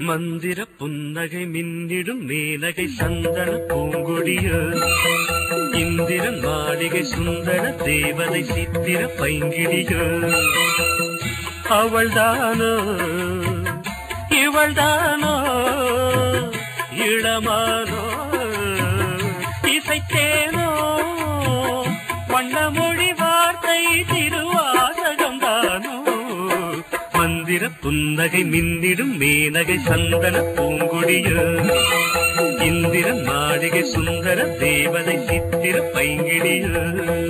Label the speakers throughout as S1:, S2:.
S1: மந்திர புன்னகை மின்னிடும் மேனகை சந்தன பூங்கொடியோ இந்திரன் மாளிகை சுந்தர தேவதை சித்திர பைங்கிடியோ அவள்தானோ இவள்தானோ இளமானோ இசைத்தேனோ வண்ணமொழி வார்த்தை திருவாசகம்தானோ மந்திர புன்னகை மின்னிடும் மேனகை சந்தன பூங்குடியோ இந்திரன் மாளிகை சுந்தர தேவதை சித்திர பைங்கிடியோ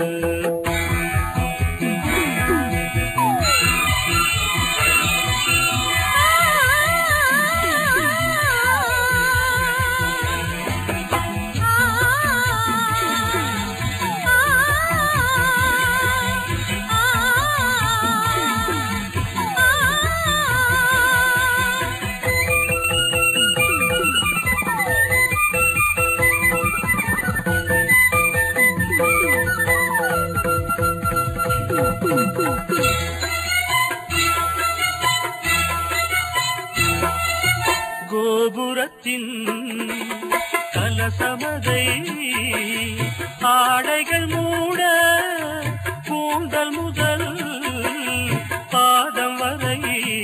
S1: கோபுரத்தின் கலசமதை ஆடைகள் மூட கூந்தல் முதல் பாதம் வரை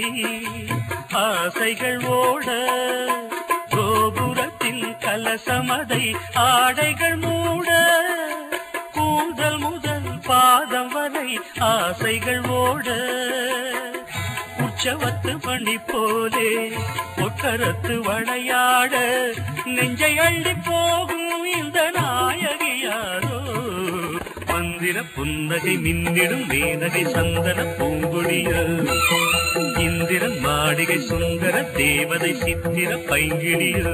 S1: ஆசைகள் ஓட கோபுரத்தின் கலசமதை ஆடைகள் மூட கூந்தல் முதல் பாதம் வரை ஆசைகள் ஓட உற்சவத்து மணி போலே ஒக்கரத்து வளையாட நெஞ்சை அள்ளி போகும் இந்த நாயகியாரோ மந்திர புன்னகை மின்னிடும் மேனகை சந்தன பூங்குடியோ இந்திரன் மாளிகை சுந்தர தேவதை சித்திர பைங்கிடியோ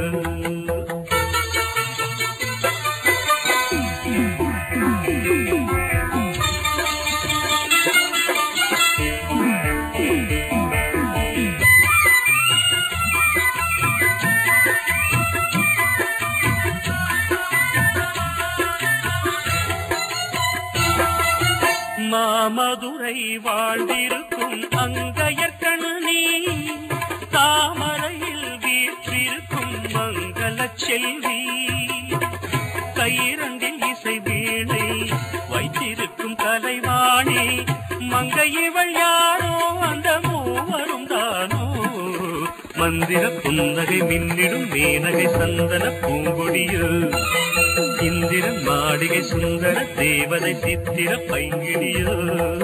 S1: மாமதுரை வாழ்ந்திருக்கும் அங்கையர் கண்ணி தாமரையில் வீற்றிருக்கும் மங்கள செல்வி கையிரண்டில் இசை வீணை வைத்திருக்கும் கலைவாணி மங்கை இவள் யாரோ அந்த மூவரும் தானோ மந்திர புன்னகை மின்னிடும் மேனகை சந்தன பூங்கொடியோ இந்திரன் மாளிகை சுந்தர தேவதை சித்திர பைங்கிடியோ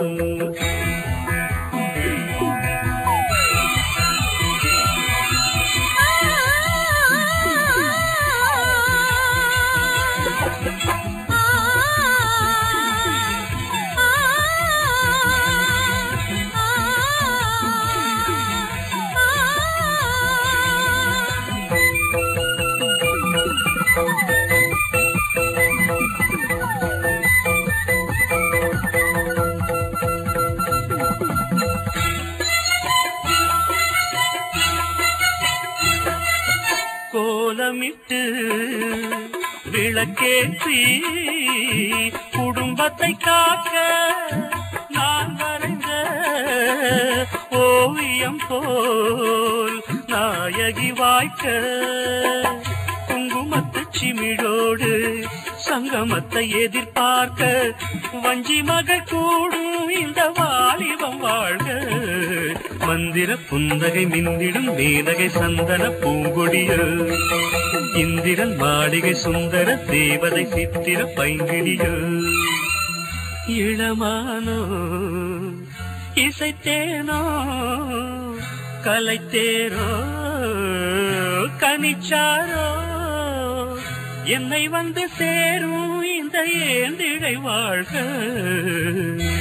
S1: கோலமிட்டு விளக்கேற்றி குடும்பத்தை காக்க நான் வரைந்த ஓவியம் போல் நாயகி வாய்க்க குங்குமத்து சிமிழோடு சங்கமத்தை எதிர்பார்க்க வஞ்சி மகள் கூடும் இந்த வாலிபம் வாழ்க மந்திர புன்னகை மின்னிடும் மேனகை சந்தன பூங்கொடியோ இந்திரன் மாளிகை சுந்தர தேவதை சித்திர பைங்கிடியோ இளமானோ இசைத்தேனோ கலைத்தேரோ கனிச்சாரோ என்னை வந்து சேரும் இந்த ஏந்திழை வாழ்க